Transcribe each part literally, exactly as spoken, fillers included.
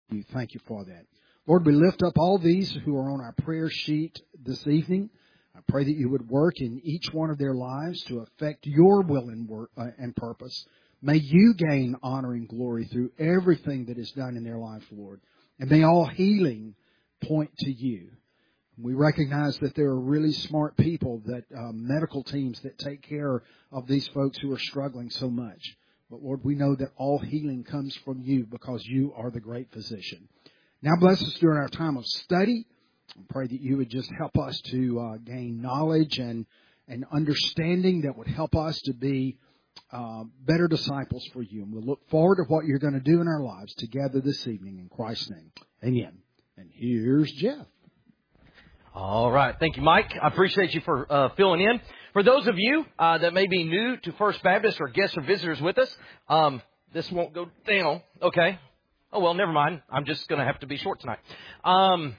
you. Thank you for that. Lord, we lift up all these who are on our prayer sheet this evening. I pray that you would work in each one of their lives to affect your will and, work, uh, and purpose. May you gain honor and glory through everything that is done in their life, Lord. And may all healing point to you. We recognize that there are really smart people, that uh, medical teams that take care of these folks who are struggling so much. But Lord, we know that all healing comes from you because you are the great physician. Now bless us during our time of study. I pray that you would just help us to uh, gain knowledge and, and understanding that would help us to be uh, better disciples for you. And we'll look forward to what you're going to do in our lives together this evening in Christ's name. Amen. And here's Jeff. All right. Thank you, Mike. I appreciate you for uh, filling in. For those of you uh, that may be new to First Baptist or guests or visitors with us, um, this won't go down. Okay. Oh, well, never mind. I'm just going to have to be short tonight. Um,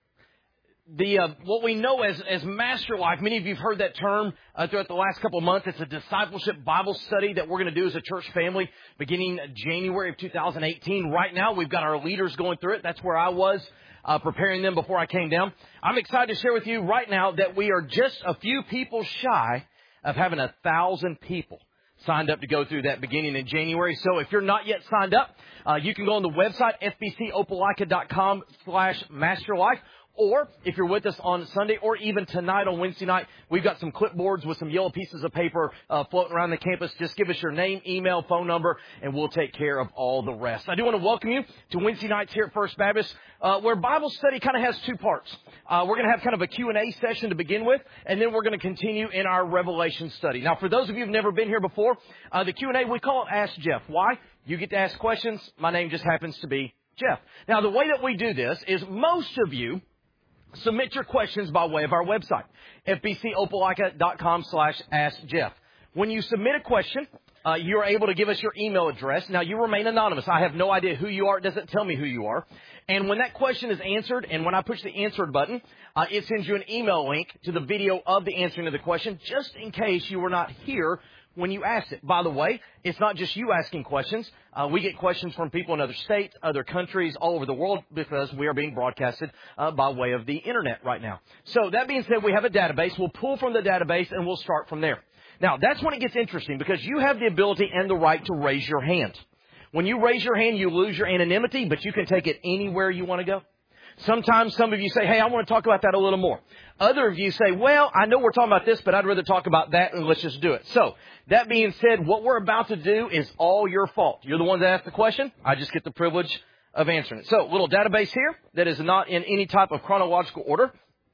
the uh, what we know as, as Master Life, many of you have heard that term uh, throughout the last couple of months. It's a discipleship Bible study that we're going to do as a church family beginning January of two thousand eighteen. Right now, we've got our leaders going through it. That's where I was. Uh, preparing them before I came down. I'm excited to share with you right now that we are just a few people shy of having a thousand people signed up to go through that beginning in January. So if you're not yet signed up, uh, you can go on the website, f b c opelika dot com slash masterlife. Or if you're with us on Sunday or even tonight on Wednesday night, we've got some clipboards with some yellow pieces of paper uh, floating around the campus. Just give us your name, email, phone number, and we'll take care of all the rest. I do want to welcome you to Wednesday nights here at First Baptist, uh, where Bible study kind of has two parts. Uh, we're going to have kind of a Q and A session to begin with, and then we're going to continue in our Revelation study. Now, for those of you who've never been here before, uh, the Q and A, we call it Ask Jeff. Why? You get to ask questions. My name just happens to be Jeff. Now, the way that we do this is most of you submit your questions by way of our website, f b c opelika dot com slash ask jeff. When you submit a question, uh, you're able to give us your email address. Now, you remain anonymous. I have no idea who you are. It doesn't tell me who you are. And when that question is answered, and when I push the answered button, uh, it sends you an email link to the video of the answering of the question, just in case you were not here when you asked it. By the way, it's not just you asking questions. Uh, we get questions from people in other states, other countries, all over the world, because we are being broadcasted uh, by way of the Internet right now. So that being said, we have a database. We'll pull from the database, and we'll start from there. Now, that's when it gets interesting, because you have the ability and the right to raise your hand. When you raise your hand, you lose your anonymity, but you can take it anywhere you want to go. Sometimes some of you say, hey, I want to talk about that a little more. Other of you say, well, I know we're talking about this, but I'd rather talk about that, and let's just do it. So, that being said, what we're about to do is all your fault. You're the one that asked the question. I just get the privilege of answering it. So, little database here that is not in any type of chronological order.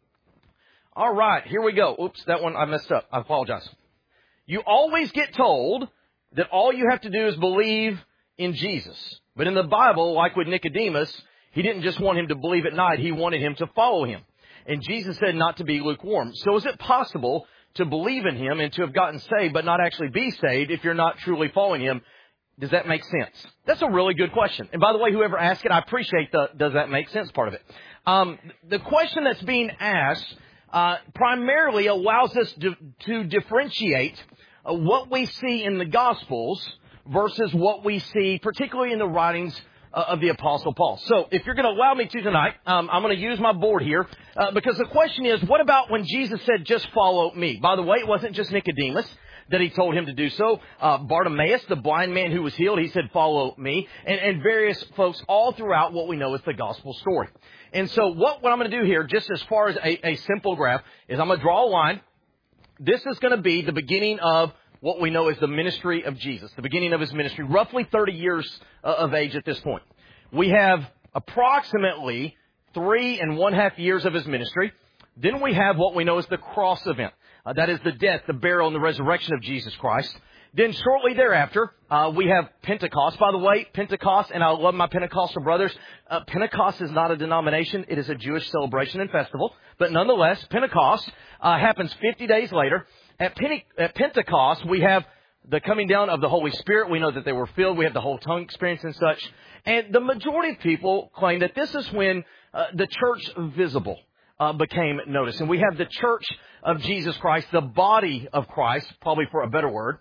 All right, here we go. Oops, that one I messed up. I apologize. You always get told that all you have to do is believe in Jesus. But in the Bible, like with Nicodemus, he didn't just want him to believe at night. He wanted him to follow him. And Jesus said not to be lukewarm. So is it possible to believe in him and to have gotten saved but not actually be saved if you're not truly following him? Does that make sense? That's a really good question. And by the way, whoever asked it, I appreciate the does that make sense part of it. Um, the question that's being asked uh, primarily allows us to, to differentiate uh, what we see in the Gospels versus what we see particularly in the writings of the Apostle Paul. So if you're going to allow me to tonight, um, I'm going to use my board here uh, because the question is, what about when Jesus said, just follow me? By the way, it wasn't just Nicodemus that he told him to do so. Uh, Bartimaeus, the blind man who was healed, he said, follow me. And, and various folks all throughout what we know is the gospel story. And so what, what I'm going to do here, just as far as a, a simple graph, is I'm going to draw a line. This is going to be the beginning of what we know as the ministry of Jesus, the beginning of his ministry, roughly thirty years of age at this point. We have approximately three and one half years of his ministry. Then we have what we know as the cross event. Uh, that is the death, the burial, and the resurrection of Jesus Christ. Then shortly thereafter, uh, we have Pentecost. By the way, Pentecost, and I love my Pentecostal brothers, uh, Pentecost is not a denomination. It is a Jewish celebration and festival. But nonetheless, Pentecost uh, happens fifty days later. At, Pente- at Pentecost, we have the coming down of the Holy Spirit. We know that they were filled. We have the whole tongue experience and such. And the majority of people claim that this is when uh, the church visible uh, became noticed. And we have the church of Jesus Christ, the body of Christ, probably for a better word,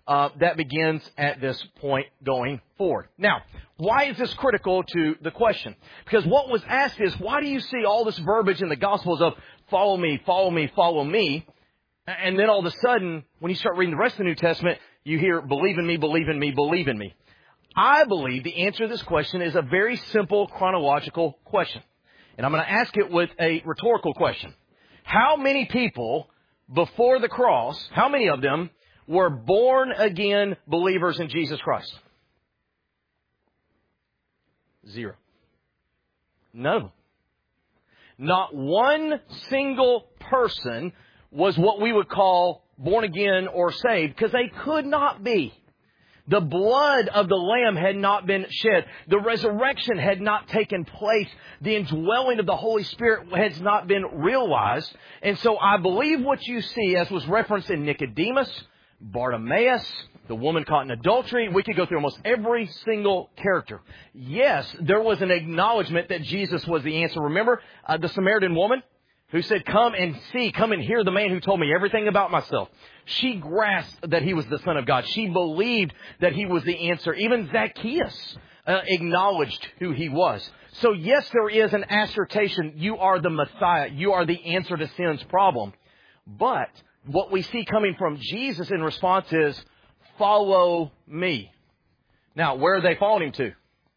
uh, that begins at this point going forward. Now, why is this critical to the question? Because what was asked is, why do you see all this verbiage in the Gospels of follow me, follow me, follow me? And then all of a sudden, when you start reading the rest of the New Testament, you hear believe in me, believe in me, believe in me. I believe the answer to this question is a very simple chronological question. And I'm going to ask it with a rhetorical question. How many people before the cross, how many of them were born again believers in Jesus Christ? Zero. None of them. Not one single person was what we would call born again or saved, because they could not be. The blood of the Lamb had not been shed. The resurrection had not taken place. The indwelling of the Holy Spirit has not been realized. And so I believe what you see, as was referenced in Nicodemus, Bartimaeus, the woman caught in adultery. We could go through almost every single character. Yes, there was an acknowledgement that Jesus was the answer. Remember uh, the Samaritan woman who said, come and see, come and hear the man who told me everything about myself. She grasped that he was the Son of God. She believed that he was the answer. Even Zacchaeus uh, acknowledged who he was. So yes, there is an assertion. You are the Messiah. You are the answer to sin's problem. But what we see coming from Jesus in response is, follow me. Now, where are they following him to?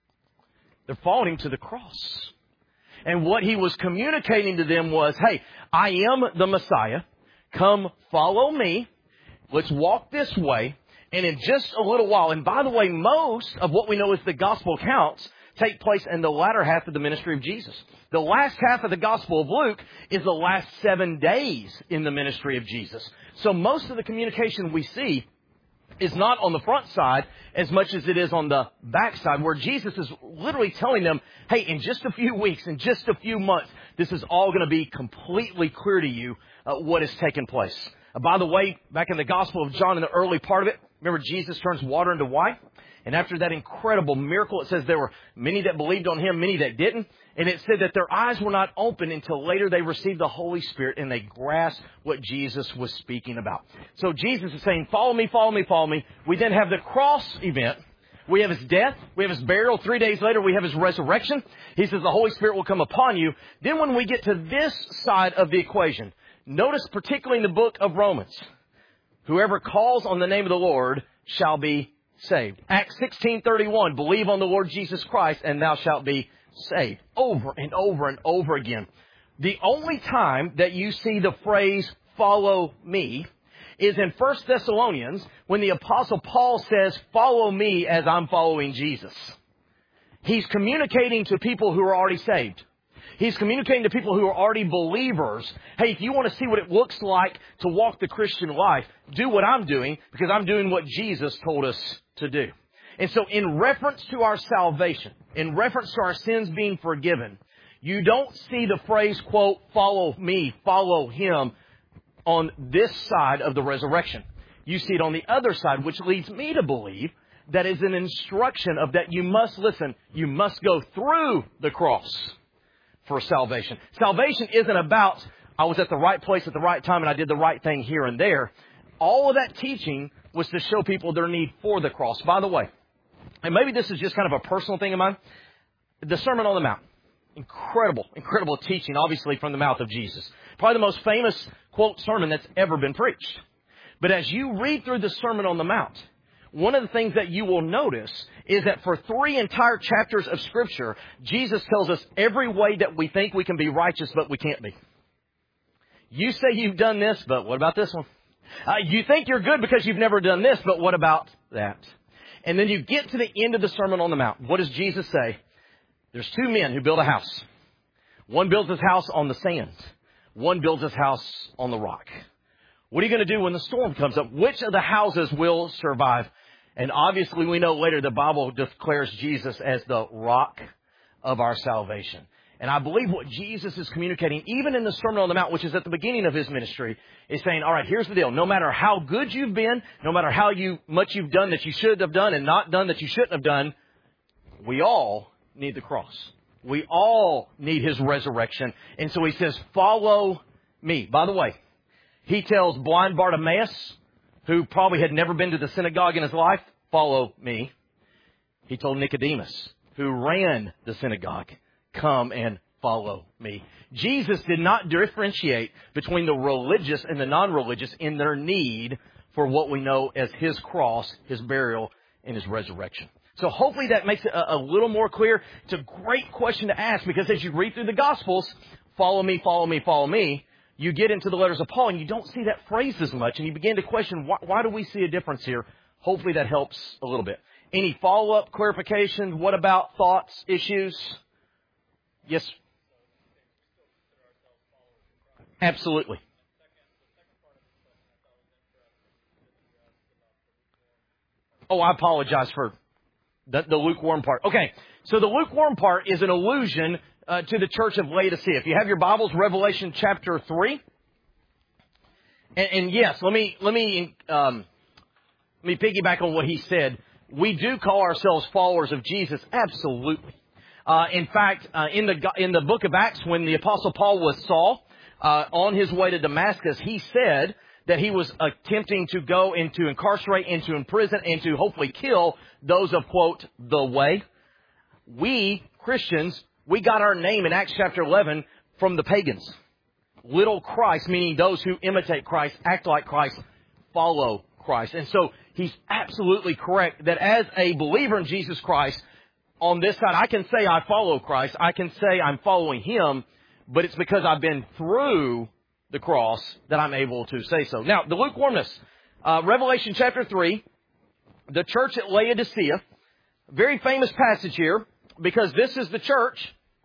They're following him to the cross. And what he was communicating to them was, hey, I am the Messiah. Come follow me. Let's walk this way. And in just a little while, and by the way, most of what we know as the gospel accounts take place in the latter half of the ministry of Jesus. The last half of the Gospel of Luke is the last seven days in the ministry of Jesus. So most of the communication we see is not on the front side as much as it is on the back side, where Jesus is literally telling them, hey, in just a few weeks, in just a few months, this is all going to be completely clear to you uh, what has taken place. Uh, by the way, back in the Gospel of John, in the early part of it, remember Jesus turns water into wine? And after that incredible miracle, it says there were many that believed on him, many that didn't. And it said that their eyes were not open until later they received the Holy Spirit and they grasped what Jesus was speaking about. So Jesus is saying, follow me, follow me, follow me. We then have the cross event. We have his death. We have his burial. Three days later, we have his resurrection. He says the Holy Spirit will come upon you. Then when we get to this side of the equation, notice particularly in the book of Romans, whoever calls on the name of the Lord shall be saved. Acts sixteen thirty-one, believe on the Lord Jesus Christ and thou shalt be saved. Over and over and over again. The only time that you see the phrase follow me is in First Thessalonians when the Apostle Paul says, follow me as I'm following Jesus. He's communicating to people who are already saved. He's communicating to people who are already believers. Hey, if you want to see what it looks like to walk the Christian life, do what I'm doing because I'm doing what Jesus told us to do. And so in reference to our salvation, in reference to our sins being forgiven, you don't see the phrase, quote, follow me, follow him on this side of the resurrection. You see it on the other side, which leads me to believe that is an instruction of that you must listen, you must go through the cross for salvation. Salvation isn't about, I was at the right place at the right time and I did the right thing here and there. All of that teaching was to show people their need for the cross. By the way, and maybe this is just kind of a personal thing of mine, the Sermon on the Mount. Incredible, incredible teaching, obviously, from the mouth of Jesus. Probably the most famous, quote, sermon that's ever been preached. But as you read through the Sermon on the Mount, one of the things that you will notice is that for three entire chapters of Scripture, Jesus tells us every way that we think we can be righteous, but we can't be. You say you've done this, but what about this one? Uh, you think you're good because you've never done this, but what about that? And then you get to the end of the Sermon on the Mount. What does Jesus say? There's two men who build a house. One builds his house on the sand. One builds his house on the rock. What are you going to do when the storm comes up? Which of the houses will survive? And obviously we know later the Bible declares Jesus as the rock of our salvation. And I believe what Jesus is communicating, even in the Sermon on the Mount, which is at the beginning of his ministry, is saying, all right, here's the deal. No matter how good you've been, no matter how you much you've done that you should have done and not done that you shouldn't have done, we all need the cross. We all need his resurrection. And so he says, follow me. By the way, he tells blind Bartimaeus, who probably had never been to the synagogue in his life, follow me. He told Nicodemus, who ran the synagogue, come and follow me. Jesus did not differentiate between the religious and the non-religious in their need for what we know as His cross, His burial, and His resurrection. So hopefully that makes it a, a little more clear. It's a great question to ask, because as you read through the Gospels, follow me, follow me, follow me, you get into the letters of Paul and you don't see that phrase as much, and you begin to question, why, why do we see a difference here? Hopefully that helps a little bit. Any follow-up clarifications? What about thoughts, issues? Yes? Absolutely. Oh, I apologize for the, the lukewarm part. Okay, so the lukewarm part is an allusion uh, to the church of Laodicea. If you have your Bibles, Revelation chapter three. And, and yes, let me let me um, let me piggyback on what he said. We do call ourselves followers of Jesus, absolutely. Uh, in fact, uh, in the in the book of Acts, when the Apostle Paul was Saul uh, on his way to Damascus, he said that he was attempting to go and to incarcerate and to imprison and to hopefully kill those of, quote, the way. We, Christians, we got our name in Acts chapter eleven from the pagans. Little Christ, meaning those who imitate Christ, act like Christ, follow Christ. And so he's absolutely correct that as a believer in Jesus Christ, on this side, I can say I follow Christ. I can say I'm following Him, but it's because I've been through the cross that I'm able to say so. Now, the lukewarmness. Uh, Revelation chapter three, the church at Laodicea. Very famous passage here, because this is the church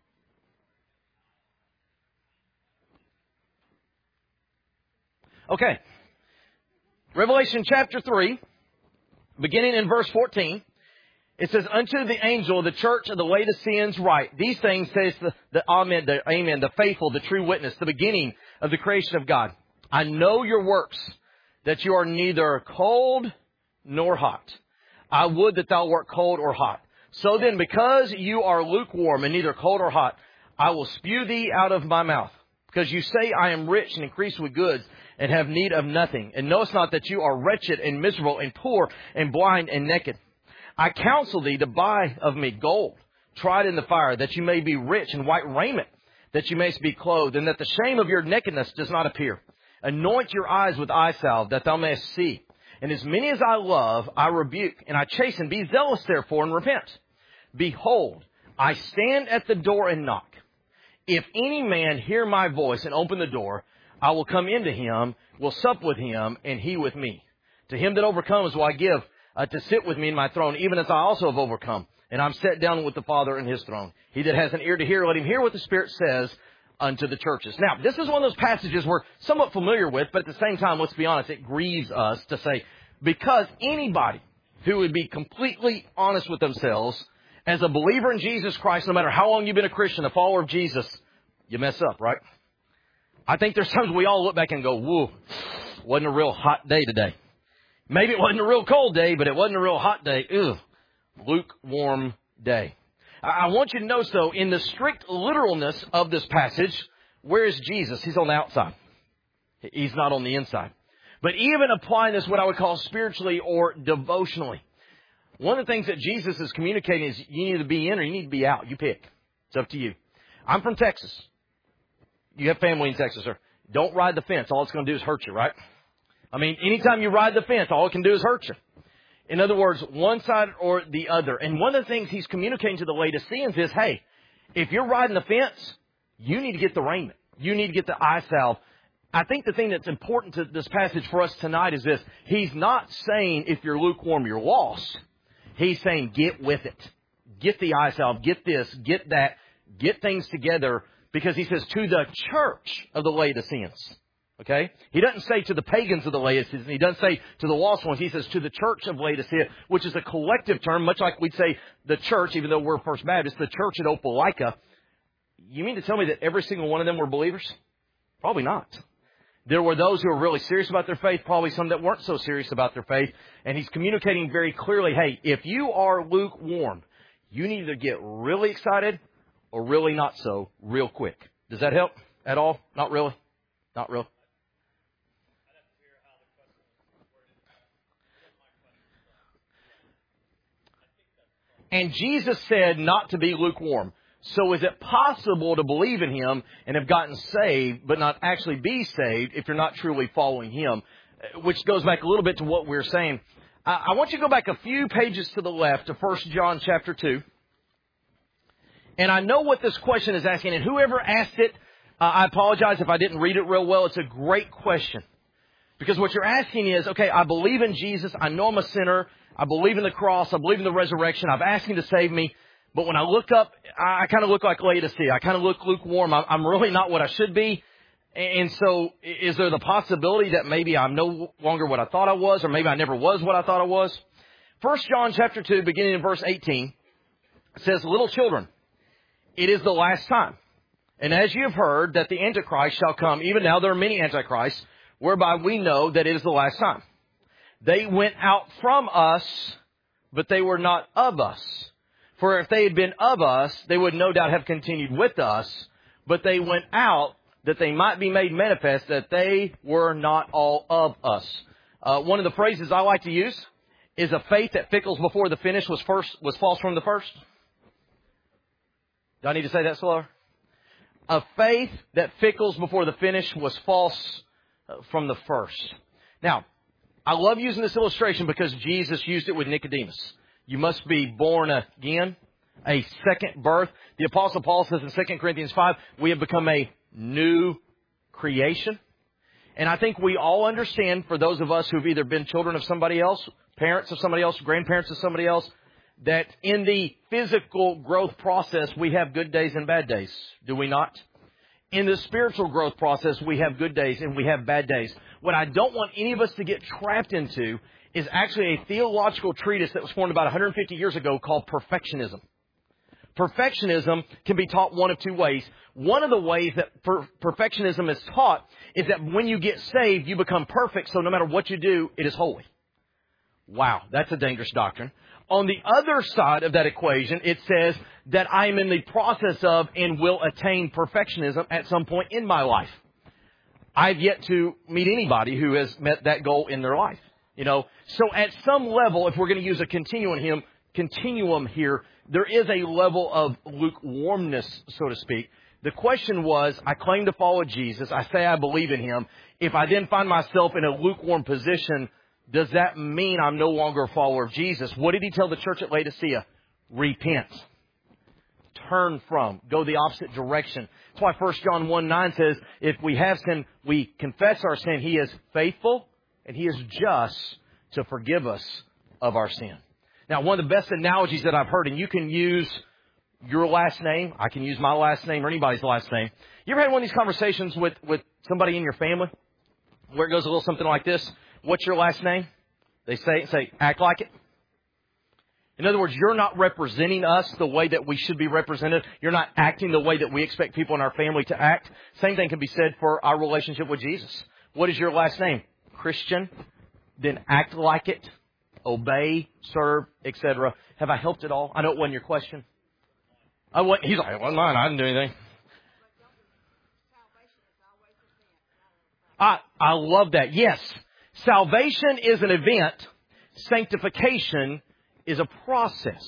Okay. Revelation chapter three, beginning in verse fourteen. It says, unto the angel of the church of the Laodiceans write, these things says the, the Amen, the Amen, the faithful, the true witness, the beginning of the creation of God. I know your works, that you are neither cold nor hot. I would that thou wert cold or hot. So then, because you are lukewarm and neither cold or hot, I will spew thee out of my mouth. Because you say, I am rich and increased with goods, and have need of nothing. And knowest not that you are wretched and miserable and poor and blind and naked. I counsel thee to buy of me gold, tried in the fire, that you may be rich, and white raiment, that you mayest be clothed, and that the shame of your nakedness does not appear. Anoint your eyes with eye salve, that thou mayest see. And as many as I love, I rebuke, and I chasten. Be zealous, therefore, and repent. Behold, I stand at the door and knock. If any man hear my voice and open the door, I will come into him, will sup with him, and he with me. To him that overcomes will I give uh, to sit with me in my throne, even as I also have overcome. And I'm set down with the Father in His throne. He that has an ear to hear, let him hear what the Spirit says unto the churches. Now, this is one of those passages we're somewhat familiar with, but at the same time, let's be honest, it grieves us to say, because anybody who would be completely honest with themselves, as a believer in Jesus Christ, no matter how long you've been a Christian, a follower of Jesus, you mess up, right? I think there's times we all look back and go, whoa, wasn't a real hot day today. Maybe it wasn't a real cold day, but it wasn't a real hot day. Ugh, lukewarm day. I want you to notice, though, in the strict literalness of this passage, where is Jesus? He's on the outside. He's not on the inside. But even applying this what I would call spiritually or devotionally, one of the things that Jesus is communicating is you need to be in or you need to be out. You pick. It's up to you. I'm from Texas. You have family in Texas, sir. Don't ride the fence. All it's going to do is hurt you, right? I mean, anytime you ride the fence, all it can do is hurt you. In other words, one side or the other. And one of the things he's communicating to the Laodiceans is, hey, if you're riding the fence, you need to get the raiment. You need to get the eye salve. I think the thing that's important to this passage for us tonight is this. He's not saying if you're lukewarm, you're lost. He's saying get with it. Get the eye salve. Get this. Get that. Get things together. Because he says to the church of the Laodiceans. Okay? He doesn't say to the pagans of the Laodiceans. He doesn't say to the lost ones. He says to the church of Laodicea, which is a collective term, much like we'd say the church, even though we're First Baptist, the church at Opelika. You mean to tell me that every single one of them were believers? Probably not. There were those who were really serious about their faith, probably some that weren't so serious about their faith. And he's communicating very clearly, hey, if you are lukewarm, you need to get really excited or really not so real quick. Does that help at all? Not really? Not really? And Jesus said not to be lukewarm. So is it possible to believe in Him and have gotten saved, but not actually be saved if you're not truly following Him? Which goes back a little bit to what we were saying. I want you to go back a few pages to the left to First John chapter two. And I know what this question is asking, and whoever asked it, uh, I apologize if I didn't read it real well. It's a great question. Because what you're asking is, okay, I believe in Jesus. I know I'm a sinner. I believe in the cross. I believe in the resurrection. I've asked Him to save me. But when I look up, I kind of look like Laodicea. I kind of look lukewarm. I'm really not what I should be. And so is there the possibility that maybe I'm no longer what I thought I was, or maybe I never was what I thought I was? First John chapter two, beginning in verse eighteen, says, little children, it is the last time. And as you have heard that the Antichrist shall come, even now there are many Antichrists, whereby we know that it is the last time. They went out from us, but they were not of us. For if they had been of us, they would no doubt have continued with us. But they went out that they might be made manifest that they were not all of us. Uh, one of the phrases I like to use is a faith that fickles before the finish was first was false from the first. Do I need to say that slower? A faith that fickles before the finish was false from the first. Now, I love using this illustration because Jesus used it with Nicodemus. You must be born again, a second birth. The Apostle Paul says in Second Corinthians five, we have become a new creation. And I think we all understand, for those of us who've either been children of somebody else, parents of somebody else, grandparents of somebody else, that in the physical growth process, we have good days and bad days. Do we not? In the spiritual growth process, we have good days and we have bad days. What I don't want any of us to get trapped into is actually a theological treatise that was formed about one hundred fifty years ago called perfectionism. Perfectionism can be taught one of two ways. One of the ways that per- perfectionism is taught is that when you get saved, you become perfect, so no matter what you do, it is holy. Wow, that's a dangerous doctrine. On the other side of that equation, it says that I am in the process of and will attain perfectionism at some point in my life. I've yet to meet anybody who has met that goal in their life. You know, so at some level, if we're going to use a continuum here, continuum here, there is a level of lukewarmness, so to speak. The question was, I claim to follow Jesus. I say I believe in Him. If I then find myself in a lukewarm position, does that mean I'm no longer a follower of Jesus? What did He tell the church at Laodicea? Repent. Turn from. Go the opposite direction. That's why First John one nine says, if we have sin, we confess our sin. He is faithful and He is just to forgive us of our sin. Now, one of the best analogies that I've heard, and you can use your last name, I can use my last name or anybody's last name. You ever had one of these conversations with, with somebody in your family where it goes a little something like this? What's your last name? They say, say, act like it. In other words, you're not representing us the way that we should be represented. You're not acting the way that we expect people in our family to act. Same thing can be said for our relationship with Jesus. What is your last name? Christian. Then act like it. Obey, serve, et cetera. Have I helped at all? I know it wasn't your question. I wasn't, he's like, it wasn't mine. I didn't do anything. I, I love that. Yes. Salvation is an event. Sanctification is a process.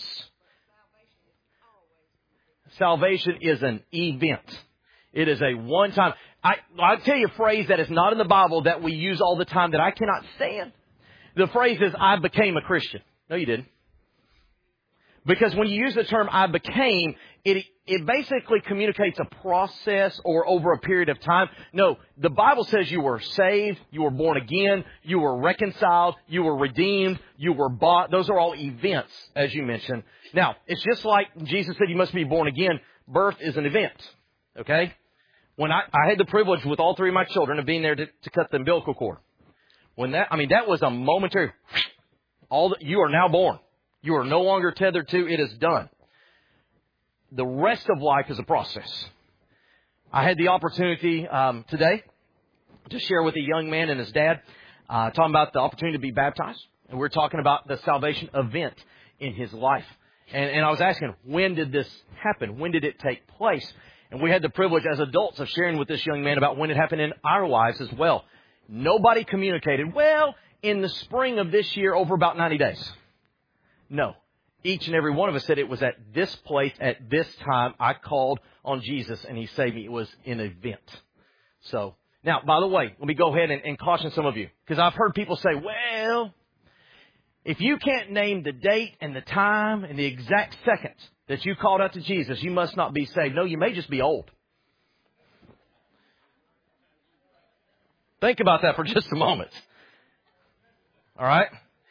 Salvation is an event. It is a one-time. I, I'll tell you a phrase that is not in the Bible that we use all the time that I cannot stand. The phrase is, I became a Christian. No, you didn't. Because when you use the term, I became, it, it basically communicates a process or over a period of time. No, the Bible says you were saved, you were born again, you were reconciled, you were redeemed, you were bought. Those are all events, as you mentioned. Now, it's just like Jesus said you must be born again. Birth is an event. Okay? When I, I had the privilege with all three of my children of being there to, to cut the umbilical cord. When that, I mean, that was a momentary, all that, you are now born. You are no longer tethered to, it is done. The rest of life is a process. I had the opportunity um, today to share with a young man and his dad, uh, talking about the opportunity to be baptized. And we're talking about the salvation event in his life. And, and I was asking, when did this happen? When did it take place? And we had the privilege as adults of sharing with this young man about when it happened in our lives as well. Nobody communicated, well, in the spring of this year over about ninety days. No. each and every one of us said it was at this place, at this time, I called on Jesus and He saved me. It was an event. So, now, by the way, let me go ahead and, and caution some of you. Because I've heard people say, well, if you can't name the date and the time and the exact second that you called out to Jesus, you must not be saved. No, you may just be old. Think about that for just a moment. All right?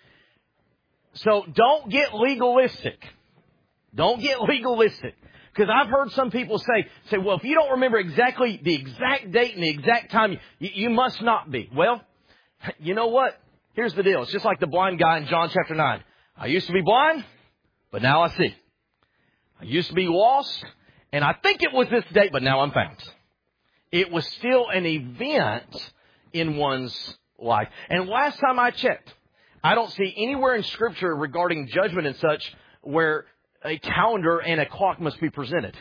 So don't get legalistic. Don't get legalistic. Because I've heard some people say, say, well, if you don't remember exactly the exact date and the exact time, you, you must not be. Well, you know what? Here's the deal. It's just like the blind guy in John chapter nine. I used to be blind, but now I see. I used to be lost, and I think it was this date, but now I'm found. It was still an event in one's life. And last time I checked, I don't see anywhere in Scripture regarding judgment and such where a calendar and a clock must be presented.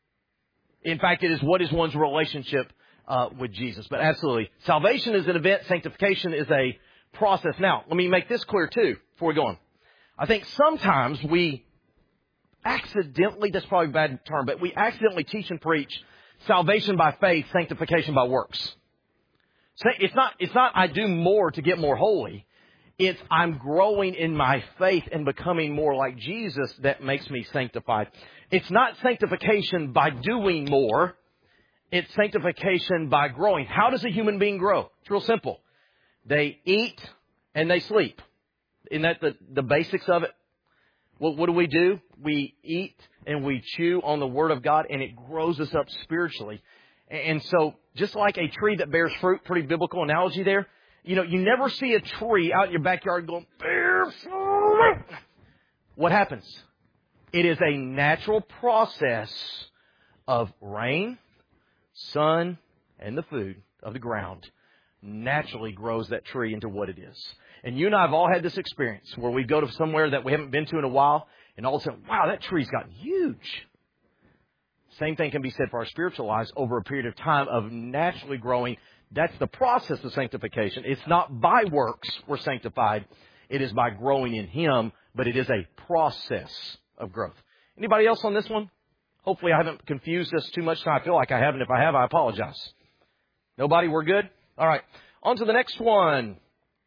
In fact, it is what is one's relationship uh, with Jesus. But absolutely, salvation is an event. Sanctification is a process. Now, let me make this clear too before we go on. I think sometimes we accidentally, that's probably a bad term, but we accidentally teach and preach salvation by faith, sanctification by works. It's not, it's not I do more to get more holy. It's I'm growing in my faith and becoming more like Jesus that makes me sanctified. It's not sanctification by doing more. It's sanctification by growing. How does a human being grow? It's real simple. They eat and they sleep. Isn't that the, the basics of it? Well, what do we do? We eat and we chew on the Word of God, and it grows us up spiritually. And so just like a tree that bears fruit, pretty biblical analogy there, you know, you never see a tree out in your backyard going, bear fruit. What happens? It is a natural process of rain, sun, and the food of the ground naturally grows that tree into what it is. And you and I have all had this experience where we go to somewhere that we haven't been to in a while, and all of a sudden, wow, that tree's gotten huge. Same thing can be said for our spiritual lives over a period of time of naturally growing. That's the process of sanctification. It's not by works we're sanctified. It is by growing in Him, but it is a process of growth. Anybody else on this one? Hopefully I haven't confused us too much. I feel like I haven't. If I have, I apologize. Nobody? We're good? All right. On to the next one.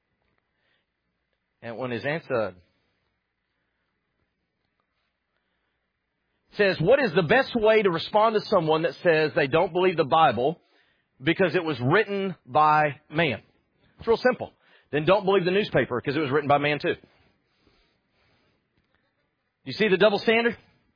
And one is answered. It says, what is the best way to respond to someone that says they don't believe the Bible because it was written by man? It's real simple. Then don't believe the newspaper because it was written by man too. You see the double standard?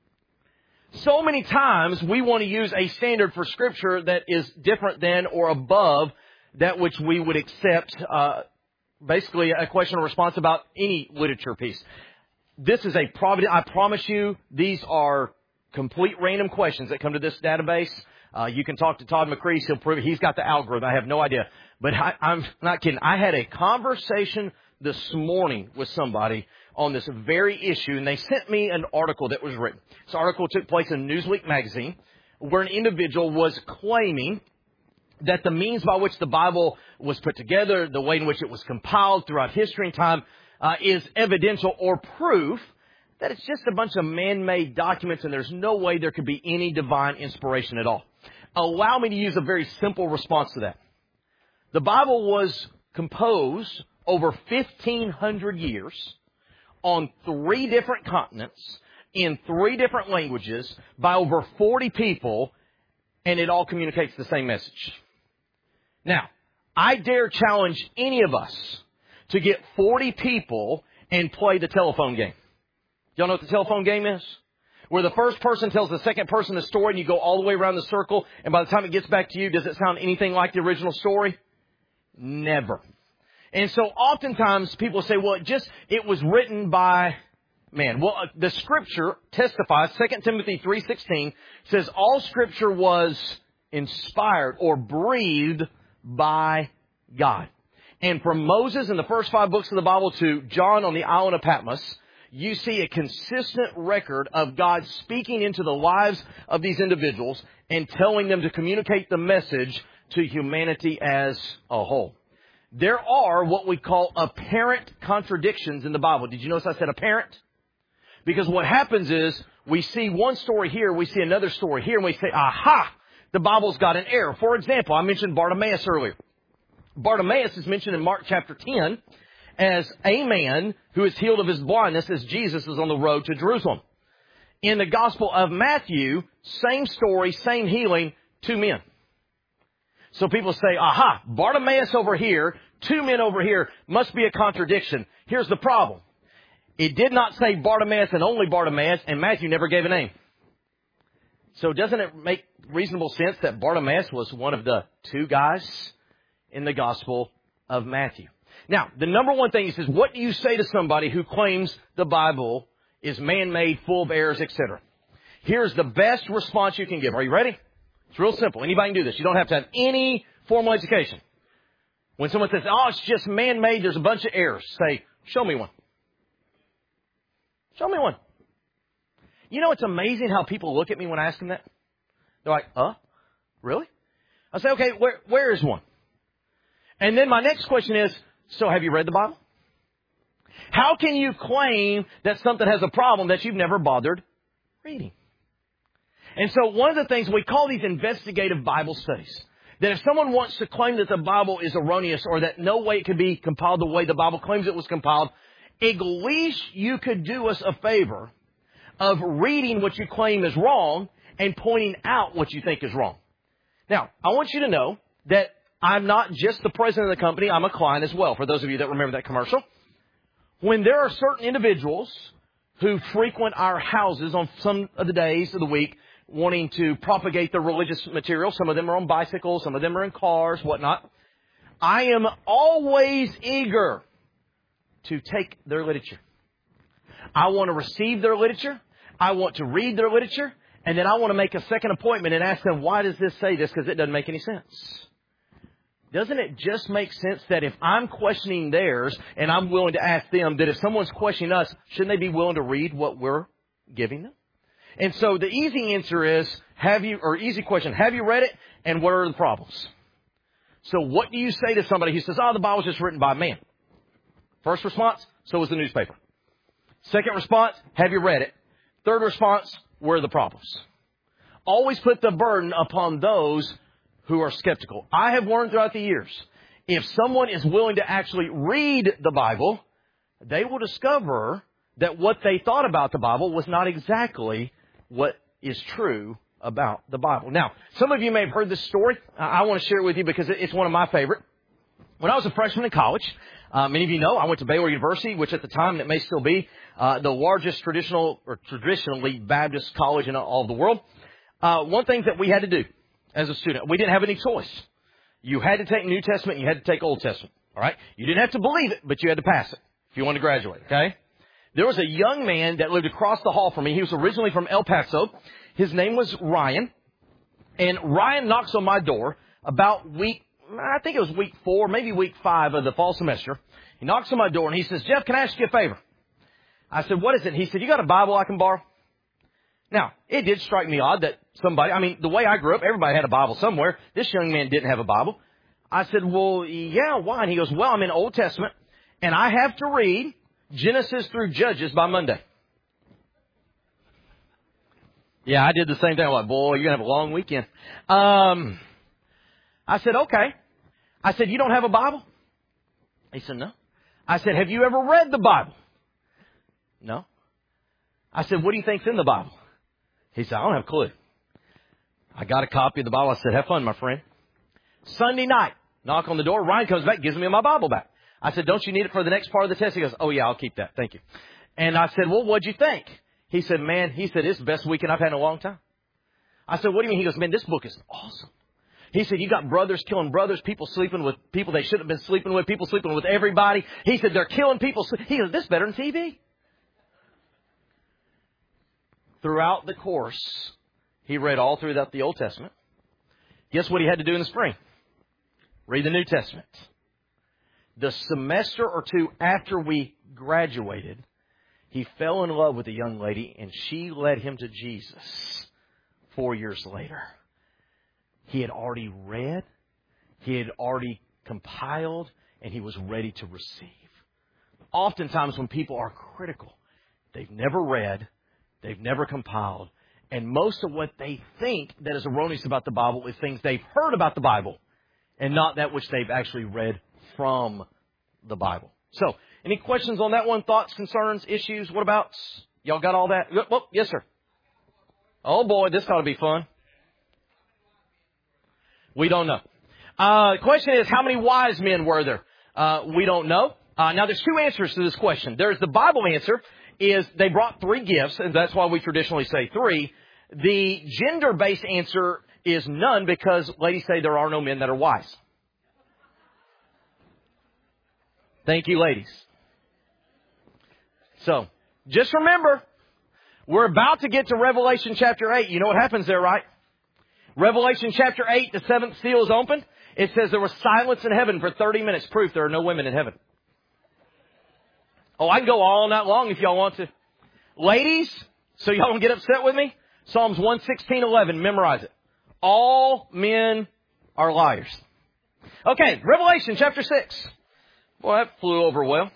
So many times we want to use a standard for Scripture that is different than or above that which we would accept, uh, basically a question or response about any literature piece. This is a providence. I promise you, these are complete random questions that come to this database. Uh, you can talk to Todd McCrease. He'll prove it. He's got the algorithm. I have no idea. But I, I'm not kidding. I had a conversation this morning with somebody on this very issue, and they sent me an article that was written. This article took place in Newsweek magazine, where an individual was claiming that the means by which the Bible was put together, the way in which it was compiled throughout history and time, uh, is evidential or proof that it's just a bunch of man-made documents and there's no way there could be any divine inspiration at all. Allow me to use a very simple response to that. The Bible was composed over fifteen hundred years on three different continents, in three different languages, by over forty people, and it all communicates the same message. Now, I dare challenge any of us to get forty people and play the telephone game. Y'all know what the telephone game is? Where the first person tells the second person the story and you go all the way around the circle, and by the time it gets back to you, does it sound anything like the original story? Never. And so oftentimes people say, well, it just, it was written by man. Well, uh, the Scripture testifies, Second Timothy three sixteen says all Scripture was inspired or breathed by God. And from Moses in the first five books of the Bible to John on the island of Patmos, you see a consistent record of God speaking into the lives of these individuals and telling them to communicate the message to humanity as a whole. There are what we call apparent contradictions in the Bible. Did you notice I said apparent? Because what happens is we see one story here, we see another story here, and we say, aha, the Bible's got an error. For example, I mentioned Bartimaeus earlier. Bartimaeus is mentioned in Mark chapter ten as a man who is healed of his blindness as Jesus is on the road to Jerusalem. In the Gospel of Matthew, same story, same healing, two men. So people say, aha, Bartimaeus over here, two men over here, must be a contradiction. Here's the problem. It did not say Bartimaeus and only Bartimaeus, and Matthew never gave a name. So doesn't it make reasonable sense that Bartimaeus was one of the two guys in the Gospel of Matthew? Now, the number one thing, he says, what do you say to somebody who claims the Bible is man-made, full of errors, et cetera? Here's the best response you can give. Are you ready? It's real simple. Anybody can do this. You don't have to have any formal education. When someone says, oh, it's just man-made, there's a bunch of errors, say, show me one. Show me one. You know, it's amazing how people look at me when I ask them that. They're like, huh? Really? I say, okay, where, where is one? And then my next question is, so have you read the Bible? How can you claim that something has a problem that you've never bothered reading? And so one of the things, we call these investigative Bible studies. That if someone wants to claim that the Bible is erroneous or that no way it could be compiled the way the Bible claims it was compiled, at least you could do us a favor of reading what you claim is wrong and pointing out what you think is wrong. Now, I want you to know that I'm not just the president of the company, I'm a client as well, for those of you that remember that commercial. When there are certain individuals who frequent our houses on some of the days of the week wanting to propagate their religious material, some of them are on bicycles, some of them are in cars, whatnot, I am always eager to take their literature. I want to receive their literature. I want to read their literature. And then I want to make a second appointment and ask them, why does this say this? Because it doesn't make any sense. Doesn't it just make sense that if I'm questioning theirs and I'm willing to ask them, that if someone's questioning us, shouldn't they be willing to read what we're giving them? And so the easy answer is, have you, or easy question, have you read it? And what are the problems? So what do you say to somebody who says, oh, the Bible's just written by man? First response, so was the newspaper. Second response, have you read it? Third response, where are the problems? Always put the burden upon those who are skeptical. I have learned throughout the years, if someone is willing to actually read the Bible, they will discover that what they thought about the Bible was not exactly what is true about the Bible. Now, some of you may have heard this story. I want to share it with you because it's one of my favorite. When I was a freshman in college, uh, many of you know I went to Baylor University, which at the time, it may still be, uh, the largest traditional or traditionally Baptist college in all of the world. Uh, one thing that we had to do as a student, we didn't have any choice. You had to take New Testament, you had to take Old Testament. All right? You didn't have to believe it, but you had to pass it if you wanted to graduate. Okay? There was a young man that lived across the hall from me. He was originally from El Paso. His name was Ryan. And Ryan knocks on my door about week, I think it was week four, maybe week five of the fall semester. He knocks on my door and he says, Jeff, can I ask you a favor? I said, what is it? He said, you got a Bible I can borrow? Now, it did strike me odd that somebody, I mean, the way I grew up, everybody had a Bible somewhere. This young man didn't have a Bible. I said, well, yeah, why? And he goes, well, I'm in Old Testament and I have to read Genesis through Judges by Monday. Yeah, I did the same thing. I'm like, boy, you're going to have a long weekend. Um, I said, okay. I said, you don't have a Bible? He said, no. I said, have you ever read the Bible? No. I said, what do you think's in the Bible? He said, I don't have a clue. I got a copy of the Bible. I said, have fun, my friend. Sunday night, knock on the door. Ryan comes back, gives me my Bible back. I said, don't you need it for the next part of the test? He goes, oh, yeah, I'll keep that. Thank you. And I said, well, what'd you think? He said, man, he said, it's the best weekend I've had in a long time. I said, what do you mean? He goes, man, this book is awesome. He said, you got brothers killing brothers, people sleeping with people they shouldn't have been sleeping with, people sleeping with everybody. He said, they're killing people. He goes, this is better than T V. Throughout the course, he read all throughout the Old Testament. Guess what he had to do in the spring? Read the New Testament. The semester or two after we graduated, he fell in love with a young lady, and she led him to Jesus four years later. He had already read, he had already compiled, and he was ready to receive. Oftentimes when people are critical, they've never read, they've never compiled, and most of what they think that is erroneous about the Bible is things they've heard about the Bible and not that which they've actually read from the Bible. So, any questions on that one? Thoughts, concerns, issues? What about? Y'all got all that? Oh, yes, sir. Oh, boy, this ought to be fun. We don't know. Uh, the question is, how many wise men were there? Uh, we don't know. Uh, now, there's two answers to this question. There's the Bible answer, is they brought three gifts, and that's why we traditionally say three. The gender-based answer is none, because ladies say there are no men that are wise. Thank you, ladies. So, just remember, we're about to get to Revelation chapter eight. You know what happens there, right? Revelation chapter eight, the seventh seal is opened. It says there was silence in heaven for thirty minutes. Proof there are no women in heaven. Oh, I can go all night long if y'all want to. Ladies, so y'all don't get upset with me, Psalms one sixteen eleven, memorize it. All men are liars. Okay, Revelation chapter six. Well, that flew over well.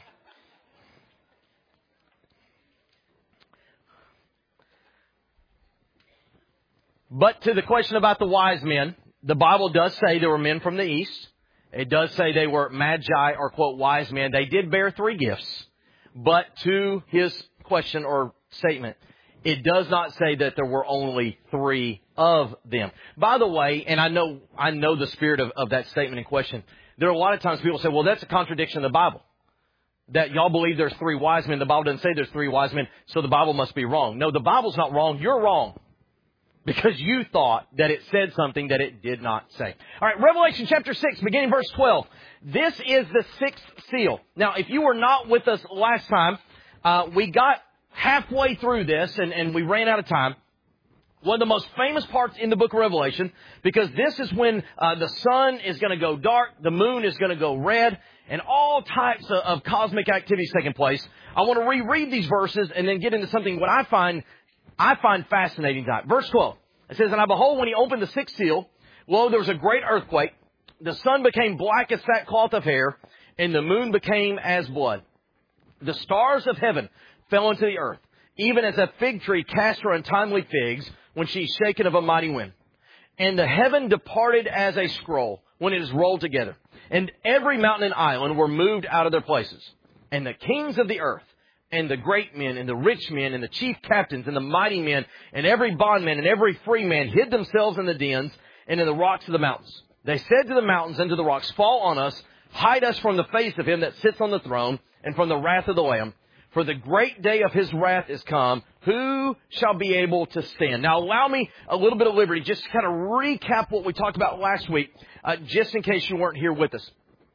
But to the question about the wise men, the Bible does say there were men from the east. It does say they were magi or, quote, wise men. They did bear three gifts. But to his question or statement, it does not say that there were only three of them. By the way, and I know I know the spirit of, of that statement in question, there are a lot of times people say, well, that's a contradiction of the Bible. That y'all believe there's three wise men. The Bible doesn't say there's three wise men, so the Bible must be wrong. No, the Bible's not wrong. You're wrong. Because you thought that it said something that it did not say. All right, Revelation chapter six, beginning verse twelve. This is the sixth seal. Now, if you were not with us last time, uh, we got halfway through this and, and we ran out of time. One of the most famous parts in the book of Revelation, because this is when uh, the sun is going to go dark, the moon is going to go red, and all types of, of cosmic activities taking place. I want to reread these verses and then get into something what I find I find fascinating tonight. Verse twelve. It says, and I behold, when he opened the sixth seal, lo, there was a great earthquake. The sun became black as sackcloth of hair, and the moon became as blood. The stars of heaven fell into the earth, even as a fig tree casts her untimely figs when she is shaken of a mighty wind. And the heaven departed as a scroll when it is rolled together. And every mountain and island were moved out of their places. And the kings of the earth, and the great men, and the rich men, and the chief captains, and the mighty men, and every bondman, and every free man hid themselves in the dens and in the rocks of the mountains. They said to the mountains and to the rocks, fall on us, hide us from the face of him that sits on the throne, and from the wrath of the Lamb. For the great day of his wrath is come. Who shall be able to stand? Now, allow me a little bit of liberty, just to kind of recap what we talked about last week, uh, just in case you weren't here with us.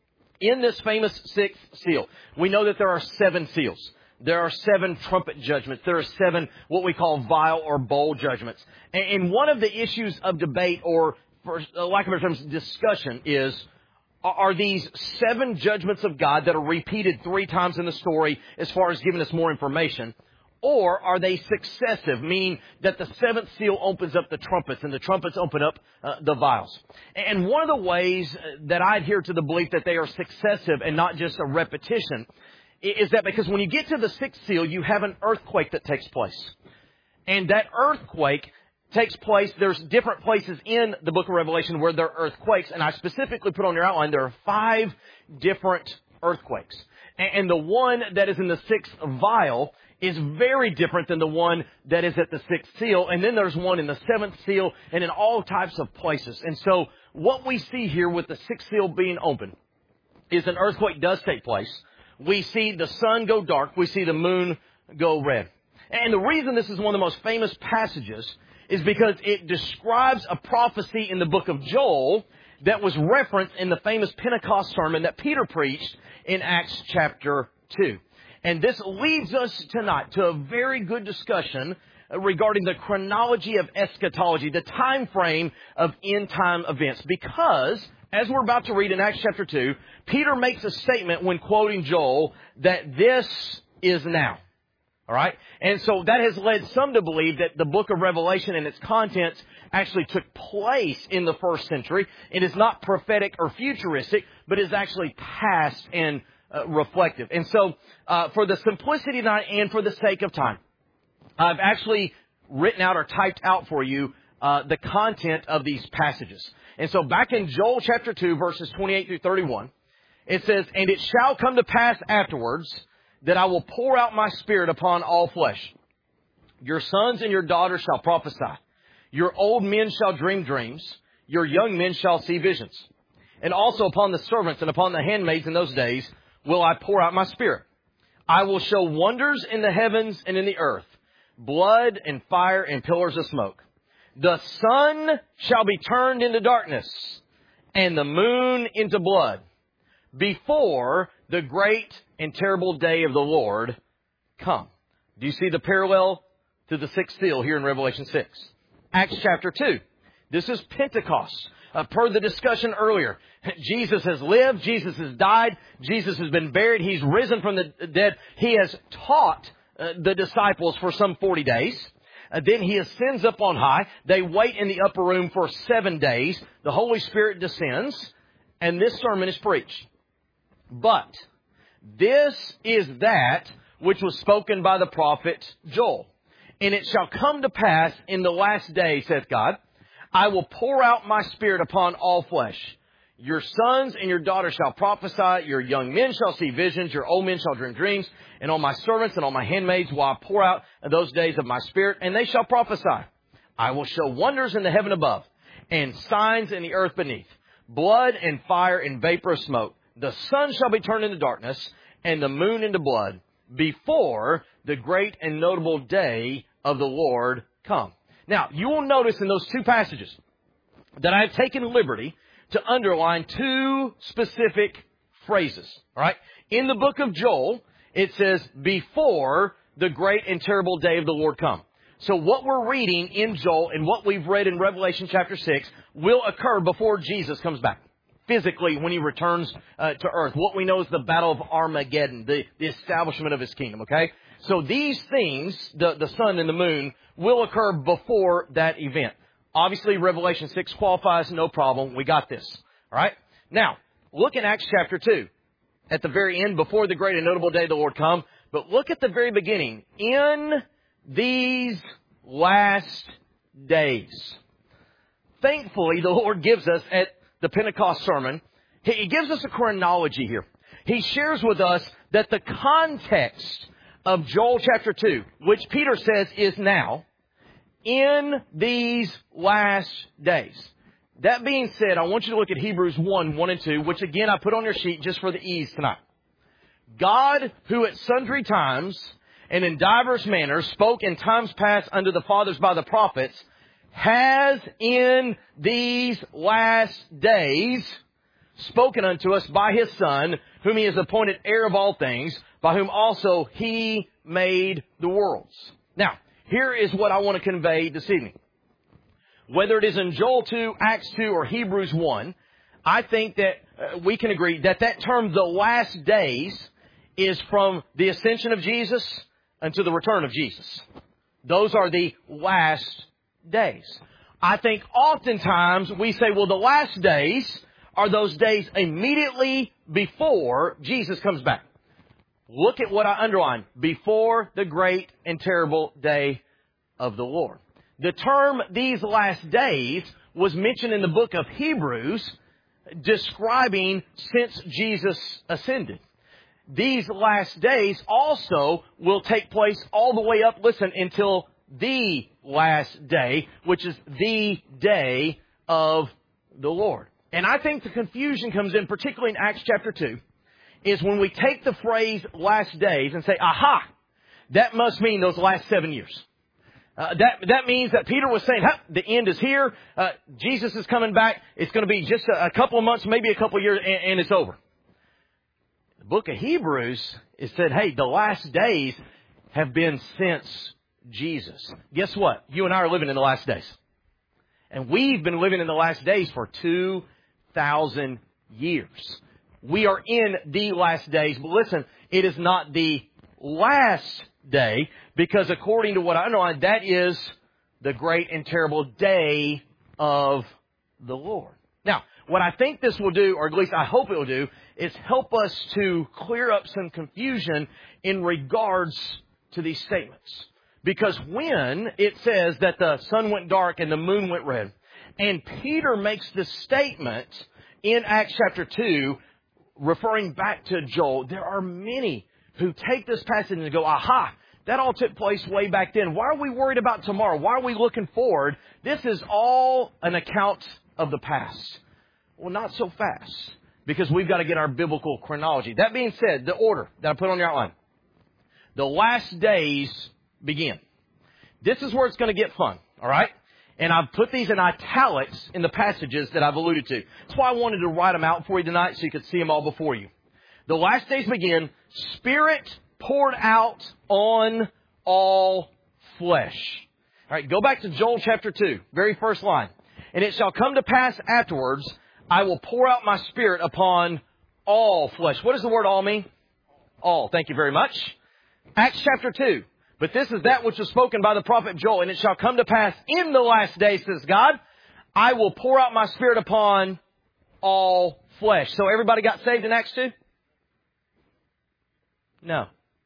In this famous sixth seal, we know that there are seven seals. There are seven trumpet judgments. There are seven what we call vial or bowl judgments. And one of the issues of debate, or for lack of better terms, discussion, is, are these seven judgments of God that are repeated three times in the story as far as giving us more information? Or are they successive, meaning that the seventh seal opens up the trumpets and the trumpets open up uh, the vials? And one of the ways that I adhere to the belief that they are successive and not just a repetition is that because when you get to the sixth seal, you have an earthquake that takes place. And that earthquake takes place, there's different places in the book of Revelation where there are earthquakes. And I specifically put on your outline, there are five different earthquakes. And the one that is in the sixth vial is very different than the one that is at the sixth seal. And then there's one in the seventh seal and in all types of places. And so what we see here with the sixth seal being open is an earthquake does take place. We see the sun go dark. We see the moon go red. And the reason this is one of the most famous passages is because it describes a prophecy in the book of Joel that was referenced in the famous Pentecost sermon that Peter preached in Acts chapter two. And this leads us tonight to a very good discussion regarding the chronology of eschatology, the time frame of end-time events. Because, as we're about to read in Acts chapter two, Peter makes a statement when quoting Joel that this is now. All right? And so that has led some to believe that the book of Revelation and its contents actually took place in the first century. It is not prophetic or futuristic, but is actually past and uh, reflective. And so, uh, for the simplicity tonight and for the sake of time, I've actually written out or typed out for you uh, the content of these passages. And so back in Joel chapter two, verses twenty-eight through thirty-one, it says, "And it shall come to pass afterwards that I will pour out my Spirit upon all flesh. Your sons and your daughters shall prophesy. Your old men shall dream dreams. Your young men shall see visions. And also upon the servants and upon the handmaids in those days will I pour out my Spirit. I will show wonders in the heavens and in the earth, blood and fire and pillars of smoke. The sun shall be turned into darkness and the moon into blood before the great and terrible day of the Lord come." Do you see the parallel to the sixth seal here in Revelation six? Acts chapter two. This is Pentecost. Uh, per the discussion earlier, Jesus has lived, Jesus has died, Jesus has been buried, He's risen from the dead. He has taught uh, the disciples for some forty days. Uh, then He ascends up on high. They wait in the upper room for seven days. The Holy Spirit descends, and this sermon is preached. But this is that which was spoken by the prophet Joel. "And it shall come to pass in the last day, saith God, I will pour out my Spirit upon all flesh. Your sons and your daughters shall prophesy. Your young men shall see visions. Your old men shall dream dreams. And on my servants and on my handmaids will I pour out in those days of my Spirit, and they shall prophesy. I will show wonders in the heaven above and signs in the earth beneath, blood and fire and vapor of smoke. The sun shall be turned into darkness and the moon into blood before the great and notable day of the Lord come." Now, you will notice in those two passages that I have taken liberty to underline two specific phrases. All right? In the book of Joel, it says, "before the great and terrible day of the Lord come." So what we're reading in Joel and what we've read in Revelation chapter six will occur before Jesus comes back. Physically, when He returns uh, to earth. What we know is the Battle of Armageddon, the, the establishment of His kingdom, okay? So these things, the, the sun and the moon, will occur before that event. Obviously, Revelation six qualifies, no problem. We got this. All right? Now, look in Acts chapter two. At the very end, before the great and notable day of the Lord come. But look at the very beginning. In these last days. Thankfully, the Lord gives us at the Pentecost sermon, He gives us a chronology here. He shares with us that the context of Joel chapter two, which Peter says is now, in these last days. That being said, I want you to look at Hebrews one, one and two, which again I put on your sheet just for the ease tonight. "God, who at sundry times and in divers manners spoke in times past unto the fathers by the prophets, has in these last days spoken unto us by His Son, whom He has appointed heir of all things, by whom also He made the worlds." Now, here is what I want to convey this evening. Whether it is in Joel two, Acts two, or Hebrews one, I think that uh, we can agree that that term, the last days, is from the ascension of Jesus unto the return of Jesus. Those are the last days. I think oftentimes we say, well, the last days are those days immediately before Jesus comes back. Look at what I underlined. Before the great and terrible day of the Lord. The term "these last days" was mentioned in the book of Hebrews, describing since Jesus ascended. These last days also will take place all the way up, listen, until the last day, which is the day of the Lord. And I think the confusion comes in, particularly in Acts chapter two, is when we take the phrase "last days" and say, aha, that must mean those last seven years. Uh, that that means that Peter was saying, the end is here. Uh, Jesus is coming back. It's going to be just a, a couple of months, maybe a couple of years, and, and it's over. The book of Hebrews, it said, hey, the last days have been since Jesus. Guess what? You and I are living in the last days. And we've been living in the last days for two thousand years. We are in the last days. But listen, it is not the last day, because according to what I know, that is the great and terrible day of the Lord. Now, what I think this will do, or at least I hope it will do, is help us to clear up some confusion in regards to these statements. Because when it says that the sun went dark and the moon went red, and Peter makes this statement in Acts chapter two, referring back to Joel, there are many who take this passage and go, aha, that all took place way back then. Why are we worried about tomorrow? Why are we looking forward? This is all an account of the past. Well, not so fast, because we've got to get our biblical chronology. That being said, the order that I put on your outline. The last days begin. This is where it's going to get fun, all right? And I've put these in italics in the passages that I've alluded to. That's why I wanted to write them out for you tonight so you could see them all before you. The last days begin, Spirit poured out on all flesh. All right, go back to Joel chapter two, very first line. And it shall come to pass afterwards, I will pour out my Spirit upon all flesh. What does the word all mean? All. Thank you very much. Acts chapter two. But this is that which was spoken by the prophet Joel. And it shall come to pass in the last days, says God, I will pour out my Spirit upon all flesh. So everybody got saved in Acts two? No.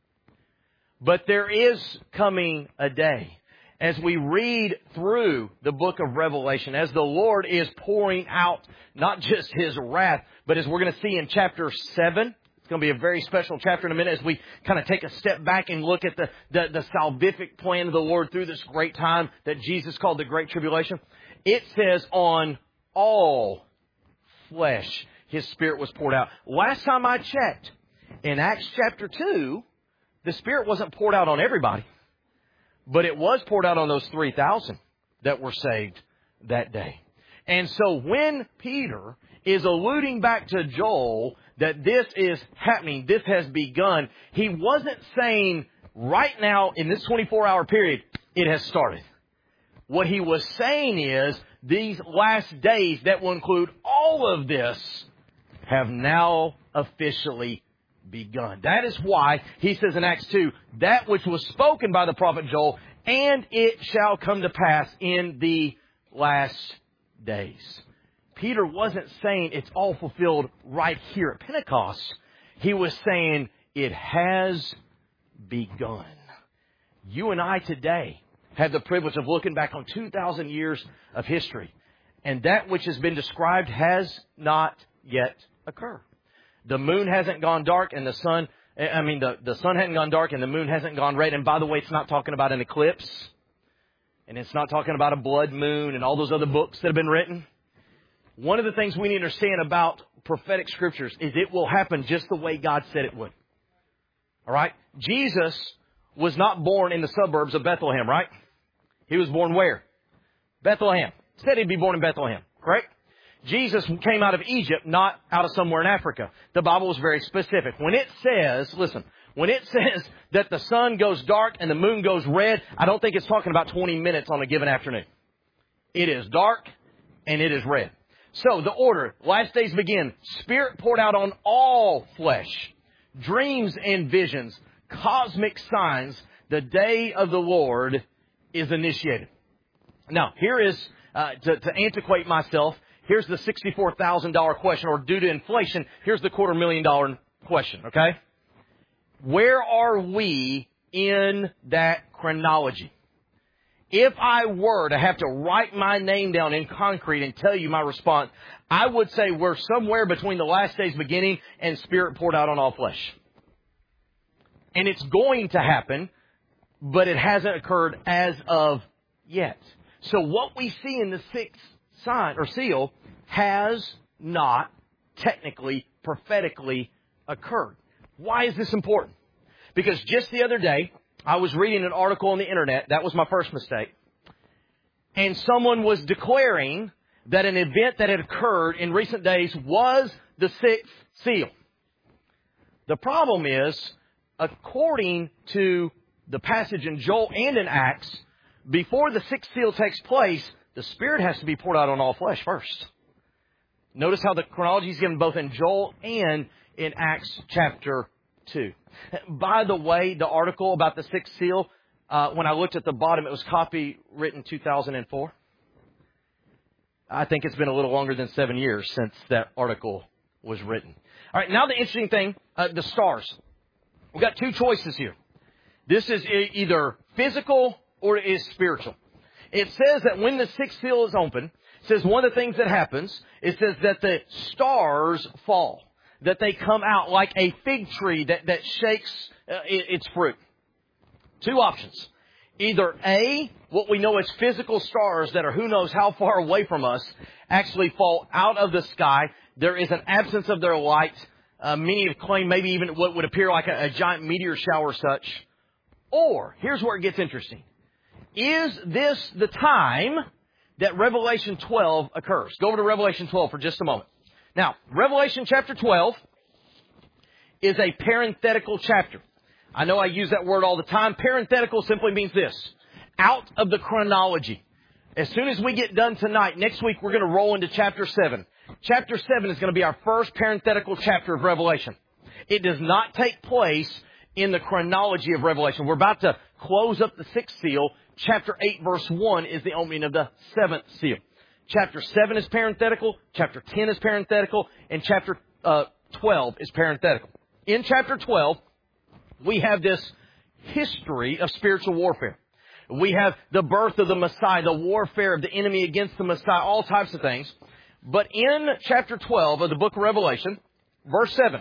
But there is coming a day, as we read through the book of Revelation, as the Lord is pouring out not just His wrath, but as we're going to see in chapter seven, it's going to be a very special chapter in a minute as we kind of take a step back and look at the, the, the salvific plan of the Lord through this great time that Jesus called the Great Tribulation. It says on all flesh His Spirit was poured out. Last time I checked, in Acts chapter two, the Spirit wasn't poured out on everybody, but it was poured out on those three thousand that were saved that day. And so when Peter is alluding back to Joel that this is happening, this has begun, he wasn't saying right now in this twenty-four hour period, it has started. What he was saying is these last days that will include all of this have now officially begun. That is why he says in Acts two, that which was spoken by the prophet Joel, and it shall come to pass in the last days. Peter wasn't saying it's all fulfilled right here at Pentecost. He was saying it has begun. You and I today have the privilege of looking back on two thousand years of history. And that which has been described has not yet occurred. The moon hasn't gone dark and the sun, I mean, the, the sun hasn't gone dark and the moon hasn't gone red. And by the way, it's not talking about an eclipse. And it's not talking about a blood moon and all those other books that have been written. One of the things we need to understand about prophetic scriptures is it will happen just the way God said it would. All right? Jesus was not born in the suburbs of Bethlehem, right? He was born where? Bethlehem. Said he'd be born in Bethlehem, correct? Jesus came out of Egypt, not out of somewhere in Africa. The Bible was very specific. When it says, listen, when it says that the sun goes dark and the moon goes red, I don't think it's talking about twenty minutes on a given afternoon. It is dark and it is red. So the order, last days begin, Spirit poured out on all flesh, dreams and visions, cosmic signs, the day of the Lord is initiated. Now, here is, uh, to, to antiquate myself, here's the sixty-four thousand dollars question, or due to inflation, here's the quarter million dollar question, okay? Where are we in that chronology? If I were to have to write my name down in concrete and tell you my response, I would say we're somewhere between the last days beginning and Spirit poured out on all flesh. And it's going to happen, but it hasn't occurred as of yet. So what we see in the sixth sign or seal has not technically, prophetically occurred. Why is this important? Because just the other day, I was reading an article on the internet. That was my first mistake. And someone was declaring that an event that had occurred in recent days was the sixth seal. The problem is, according to the passage in Joel and in Acts, before the sixth seal takes place, the Spirit has to be poured out on all flesh first. Notice how the chronology is given both in Joel and in Acts chapter two. By the way, the article about the sixth seal, uh, when I looked at the bottom, it was copywritten two thousand four. I think it's been a little longer than seven years since that article was written. All right, now the interesting thing, uh, the stars. We've got two choices here. This is e- either physical or it is spiritual. It says that when the sixth seal is open, it says one of the things that happens, it says that the stars fall, that they come out like a fig tree that, that shakes uh, its fruit. Two options. Either A, what we know as physical stars that are who knows how far away from us, actually fall out of the sky. There is an absence of their light. Uh, many have claimed maybe even what would appear like a, a giant meteor shower such. Or, here's where it gets interesting. Is this the time that Revelation twelve occurs? Go over to Revelation twelve for just a moment. Now, Revelation chapter twelve is a parenthetical chapter. I know I use that word all the time. Parenthetical simply means this: out of the chronology. As soon as we get done tonight, next week we're going to roll into chapter seven. Chapter seven is going to be our first parenthetical chapter of Revelation. It does not take place in the chronology of Revelation. We're about to close up the sixth seal. Chapter eight, verse one is the opening of the seventh seal. Chapter seven is parenthetical. Chapter ten is parenthetical. And chapter uh, twelve is parenthetical. In chapter twelve, we have this history of spiritual warfare. We have the birth of the Messiah, the warfare of the enemy against the Messiah, all types of things. But in chapter twelve of the book of Revelation, verse seven,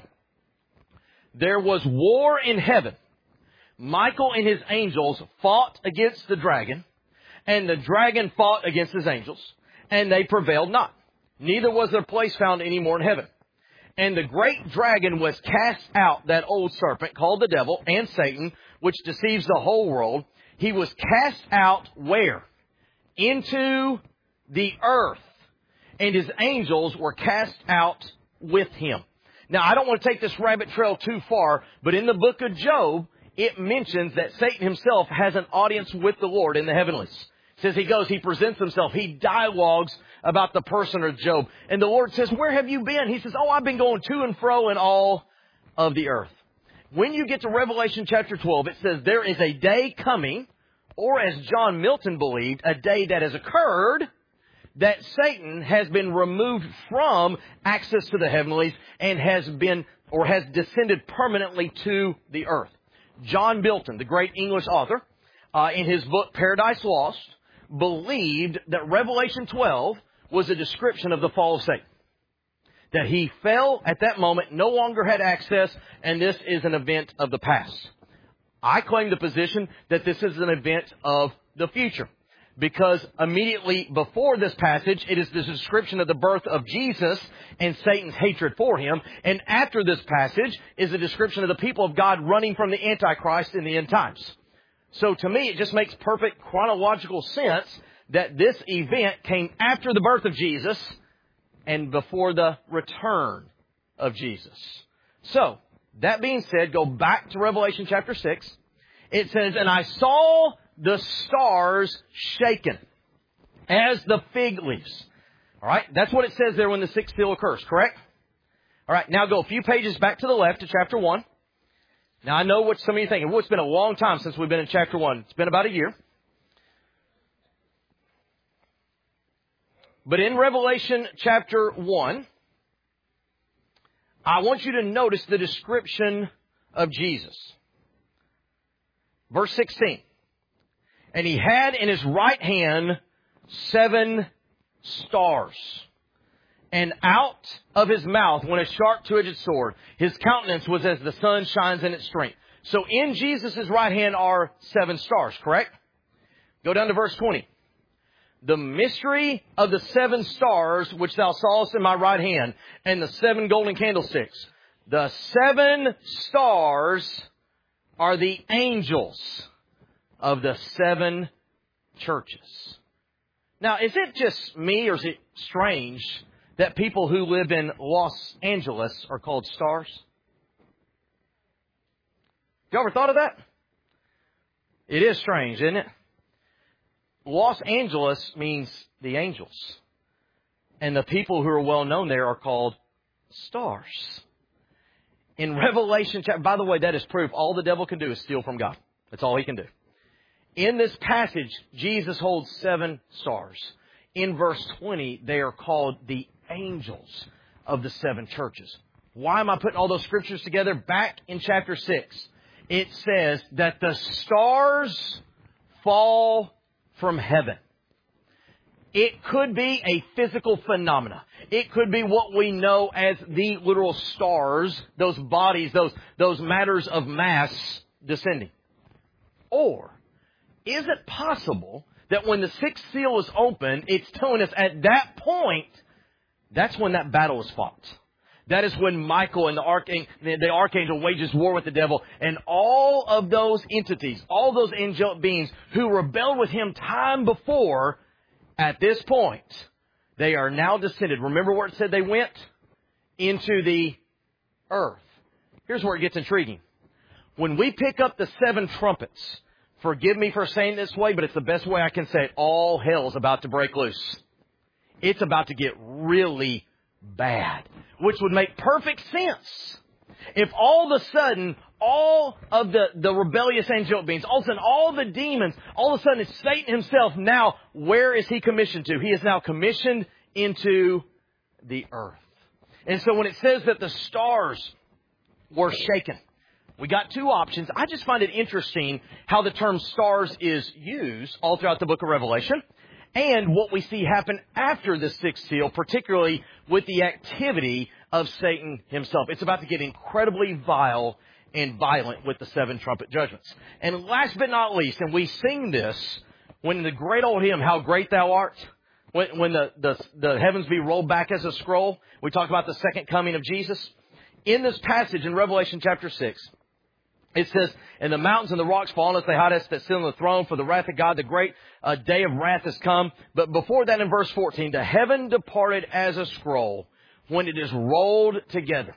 there was war in heaven. Michael and his angels fought against the dragon, and the dragon fought against his angels, and they prevailed not. Neither was their place found any more in heaven. And the great dragon was cast out, that old serpent called the devil and Satan, which deceives the whole world. He was cast out where? Into the earth. And his angels were cast out with him. Now, I don't want to take this rabbit trail too far, but in the book of Job, it mentions that Satan himself has an audience with the Lord in the heavenlies. It says he goes, he presents himself, he dialogues about the person of Job. And the Lord says, where have you been? He says, oh, I've been going to and fro in all of the earth. When you get to Revelation chapter twelve, it says there is a day coming, or as John Milton believed, a day that has occurred, that Satan has been removed from access to the heavenlies and has been, or has descended permanently to the earth. John Milton, the great English author, uh, in his book Paradise Lost, believed that Revelation twelve was a description of the fall of Satan. That he fell at that moment, no longer had access, and this is an event of the past. I claim the position that this is an event of the future. Because immediately before this passage, it is the description of the birth of Jesus and Satan's hatred for him. And after this passage is a description of the people of God running from the Antichrist in the end times. So to me, it just makes perfect chronological sense that this event came after the birth of Jesus and before the return of Jesus. So, that being said, go back to Revelation chapter six. It says, and I saw the stars shaken as the fig leaves. All right, that's what it says there when the sixth seal occurs, correct? All right, now go a few pages back to the left to chapter one. Now, I know what some of you are thinking. Well, it's been a long time since we've been in chapter one. It's been about a year. But in Revelation chapter one, I want you to notice the description of Jesus. Verse sixteen. And he had in his right hand seven stars. And out of his mouth went a sharp two-edged sword. His countenance was as the sun shines in its strength. So in Jesus' right hand are seven stars, correct? Go down to verse twenty. The mystery of the seven stars which thou sawest in my right hand, and the seven golden candlesticks. The seven stars are the angels of the seven churches. Now, is it just me, or is it strange that people who live in Los Angeles are called stars? You ever thought of that? It is strange, isn't it? Los Angeles means the angels. And the people who are well known there are called stars. In Revelation chapter, by the way, that is proof all the devil can do is steal from God. That's all he can do. In this passage, Jesus holds seven stars. in verse twenty, they are called the angels of the seven churches. Why am I putting all those scriptures together? Back in chapter six, it says that the stars fall from heaven. It could be a physical phenomena. It could be what we know as the literal stars, those bodies, those, those matters of mass descending. Or is it possible that when the sixth seal is open, it's telling us at that point, that's when that battle is fought. That is when Michael and the archangel, the archangel wages war with the devil, and all of those entities, all those angelic beings who rebelled with him time before, at this point, they are now descended. Remember where it said they went? Into the earth. Here's where it gets intriguing. When we pick up the seven trumpets, forgive me for saying it this way, but it's the best way I can say it, all hell is about to break loose. It's about to get really bad, which would make perfect sense. If all of a sudden, all of the, the rebellious angelic beings, all of a sudden, all the demons, all of a sudden it's Satan himself. Now, where is he commissioned to? He is now commissioned into the earth. And so when it says that the stars were shaken, we got two options. I just find it interesting how the term stars is used all throughout the book of Revelation. And what we see happen after the sixth seal, particularly with the activity of Satan himself. It's about to get incredibly vile and violent with the seven trumpet judgments. And last but not least, and we sing this when the great old hymn, How Great Thou Art, when, when the, the, the heavens be rolled back as a scroll, we talk about the second coming of Jesus. In this passage in Revelation chapter six, it says, and the mountains and the rocks fall on us, they hide us that sit on the throne, for the wrath of God, the great uh, day of wrath has come. But before that, in verse fourteen, the heaven departed as a scroll when it is rolled together.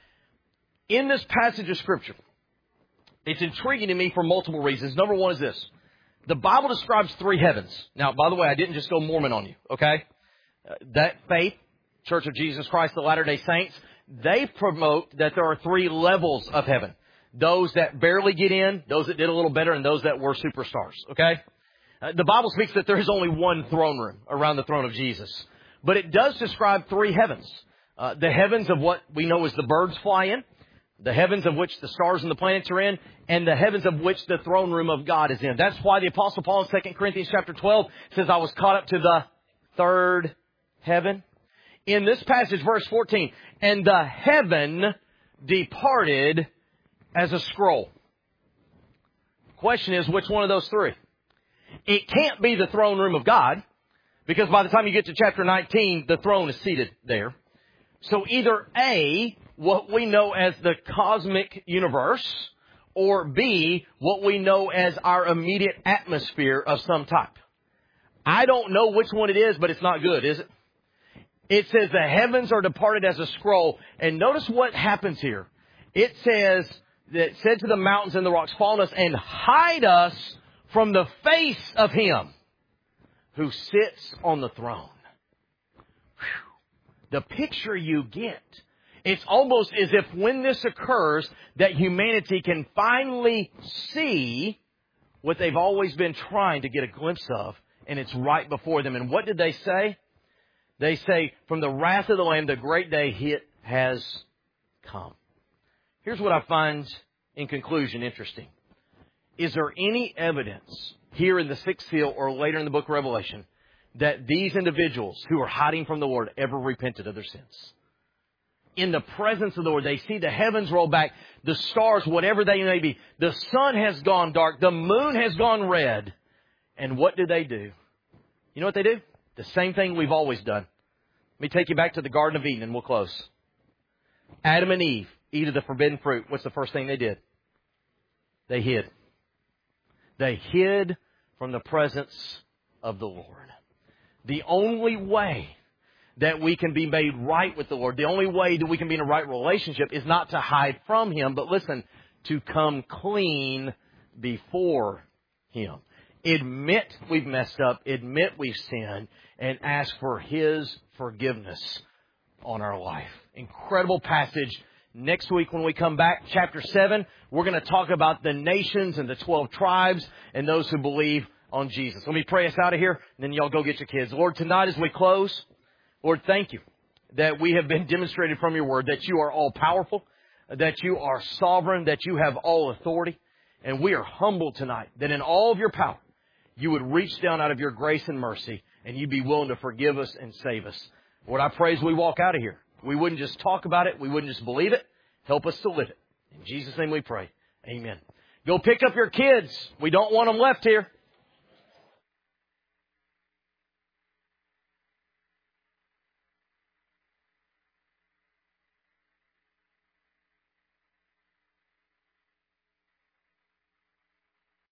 In this passage of Scripture, it's intriguing to me for multiple reasons. Number one is this. The Bible describes three heavens. Now, by the way, I didn't just go Mormon on you, okay? Uh, that faith, Church of Jesus Christ, the Latter-day Saints, they promote that there are three levels of heaven. Those that barely get in, those that did a little better, and those that were superstars, okay? Uh, the Bible speaks that there is only one throne room around the throne of Jesus. But it does describe three heavens. Uh, the heavens of what we know as the birds fly in, the heavens of which the stars and the planets are in, and the heavens of which the throne room of God is in. That's why the Apostle Paul in Second Corinthians chapter twelve says, I was caught up to the third heaven. In this passage, verse fourteen, and the heaven departed as a scroll. Question is, which one of those three? It can't be the throne room of God, because by the time you get to chapter nineteen, the throne is seated there. So either A, what we know as the cosmic universe, or B, what we know as our immediate atmosphere of some type. I don't know which one it is, but it's not good, is it? It says the heavens are departed as a scroll. And notice what happens here. It says that said to the mountains and the rocks, fall on us and hide us from the face of Him who sits on the throne. Whew. The picture you get, it's almost as if when this occurs, that humanity can finally see what they've always been trying to get a glimpse of, and it's right before them. And what did they say? They say, from the wrath of the Lamb, the great day it has come. Here's what I find, in conclusion, interesting. Is there any evidence here in the sixth seal or later in the book of Revelation that these individuals who are hiding from the Lord ever repented of their sins? In the presence of the Lord, they see the heavens roll back, the stars, whatever they may be. The sun has gone dark, the moon has gone red. And what do they do? You know what they do? The same thing we've always done. Let me take you back to the Garden of Eden and we'll close. Adam and Eve eat of the forbidden fruit. What's the first thing they did? They hid. They hid from the presence of the Lord. The only way that we can be made right with the Lord, the only way that we can be in a right relationship is not to hide from Him, but listen, to come clean before Him. Admit we've messed up, admit we've sinned, and ask for His forgiveness on our life. Incredible passage. Next week when we come back, chapter seven, we're going to talk about the nations and the twelve tribes and those who believe on Jesus. Let me pray us out of here, and then y'all go get your kids. Lord, tonight as we close, Lord, thank you that we have been demonstrated from your word that you are all powerful, that you are sovereign, that you have all authority. And we are humbled tonight that in all of your power, you would reach down out of your grace and mercy, and you'd be willing to forgive us and save us. Lord, I pray as we walk out of here, we wouldn't just talk about it, we wouldn't just believe it. Help us to live it. In Jesus' name we pray. Amen. Go pick up your kids. We don't want them left here.